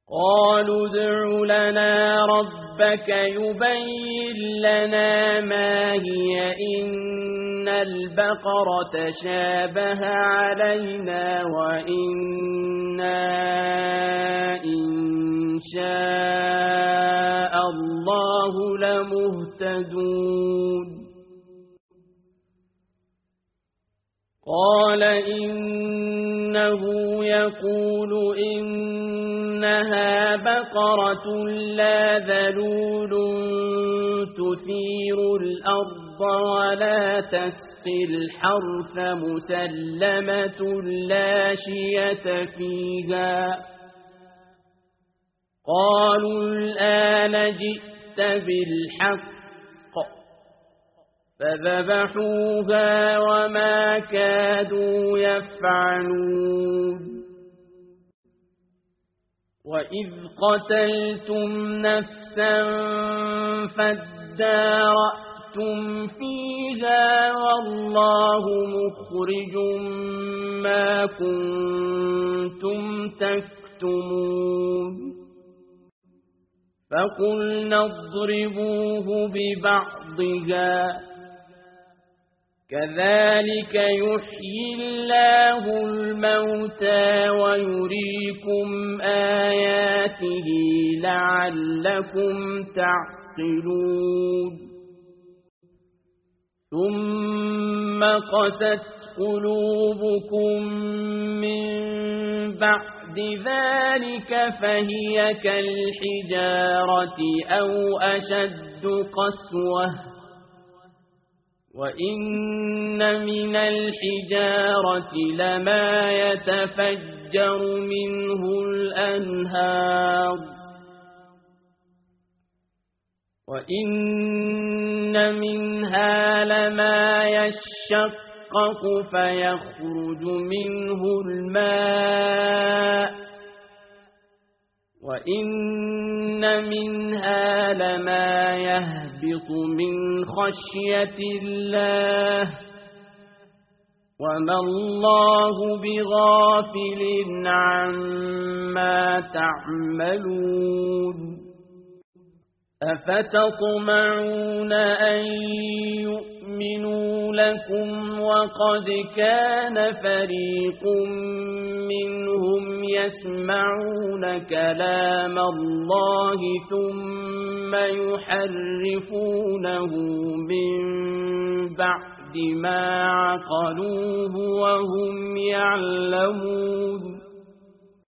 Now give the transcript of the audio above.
قالوا ادع لنا ربك يبين لنا ما هي إن البقرة شابه علينا وإنا إن شاء الله لمهتدون قال إنه يقول إنها بقرة لا ذلول تثير الأرض ولا تسقي الحرث مسلمة لا شية فيها قالوا الآن جئت بالحق فذبحوها وما كادوا يفعلون وإذ قتلتم نفسا فادارأتم فيها والله مخرج ما كنتم تكتمون فقلنا اضربوه ببعضها كذلك يحيي الله الموتى ويريكم آياته لعلكم تعقلون ثم قست قلوبكم من بعد ذلك فهي كالحجارة أو أشد قسوة وإن من الحجارة لما يتفجر منه الأنهار وإن منها لما يشقق فيخرج منه الماء وإن منها لما يهبط من خشية الله وما الله بغافل عما تعملون أفتطمعون أن يؤمنوا لكم وقد كان فريق منهم يسمعون كلام الله ثم يحرفونه من بعد ما عقلوه وهم يعلمون